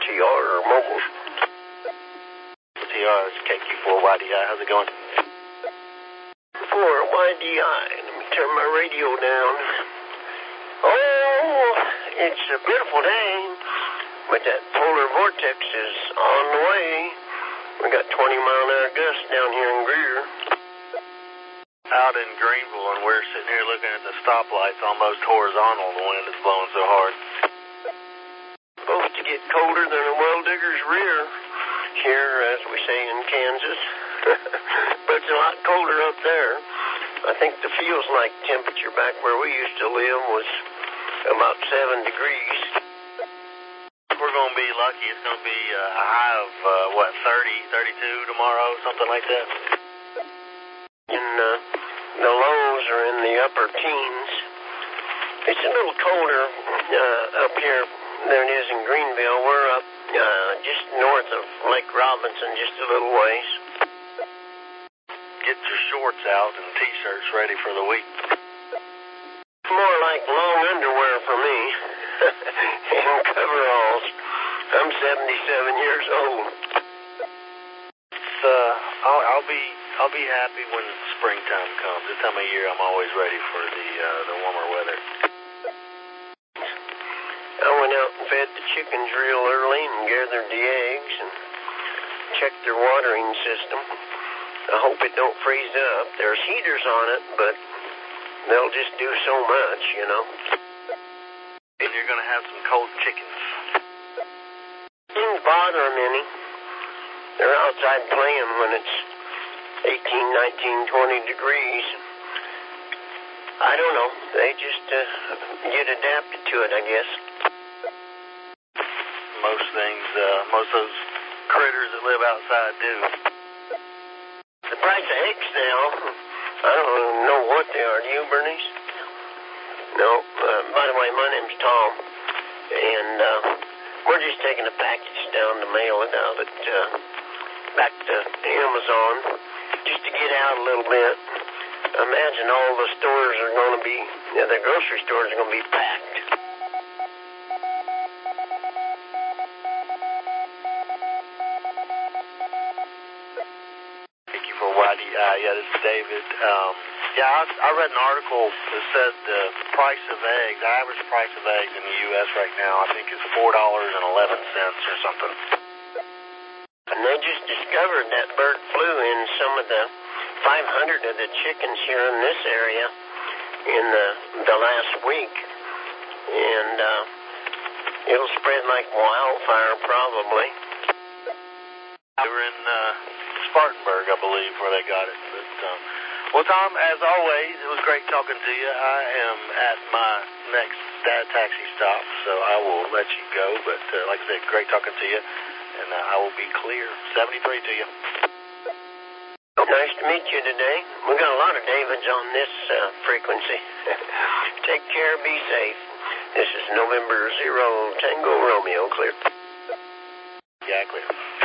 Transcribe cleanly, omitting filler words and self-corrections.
TR or Mobile. TR is KQ4YDI. How's it going? 4YDI. Let me turn my radio down. Oh, it's a beautiful day, but that polar vortex is on the way. We got 20-mile-an-hour gusts down here in Greer. Out in Greenville, and we're sitting here looking at the stoplights almost horizontal. The wind is blowing so hard. Supposed to get colder than a well digger's rear here, as we say in Kansas. But it's a lot colder up there. I think the feels like temperature back where we used to live was about 7 degrees. We're going to be lucky. It's going to be a high of, 30, 32 tomorrow, something like that. And the lows are in the upper teens. It's a little colder up here than it is in Greenville. We're up just north of Lake Robinson, just a little ways. Get your shorts out and T-shirts ready for the week. More like long underwear for me. And coveralls. I'm 77 years old. I'll be happy when springtime comes. This time of year, I'm always ready for the warmer weather. I went out and fed the chickens real early and gathered the eggs and checked their watering system. I hope it don't freeze up. There's heaters on it, but they'll just do so much, you know. And you're going to have some cold chickens. Didn't bother them any. They're outside playing when it's 18, 19, 20 degrees. I don't know. They just get adapted to it, I guess. Most of those critters that live outside do. The price of eggs now, I don't even know what they are. Do you, Bernice? No. By the way, my name's Tom. And we're just taking a package down to mail it out back to Amazon just to get out a little bit. I imagine all the stores are going to be, the grocery stores are going to be packed. Thank you for YDI. Yeah, this is David. I read an article that said the price of eggs, the average price of eggs in the U.S. right now, I think is $4.11 or something. And they just discovered that bird flu in some of the 500 of the chickens here in this area in the last week. And it'll spread like wildfire probably. They were in Spartanburg, I believe, where they got it. But, well, Tom, as always, it was great talking to you. I am at my next dad taxi stop, so I will let you go. But like I said, great talking to you. And I will be clear. 73 to you. Nice to meet you today. We got a lot of Davids on this frequency. Take care, be safe. This is November 0 Tango Romeo, clear. Yeah, clear.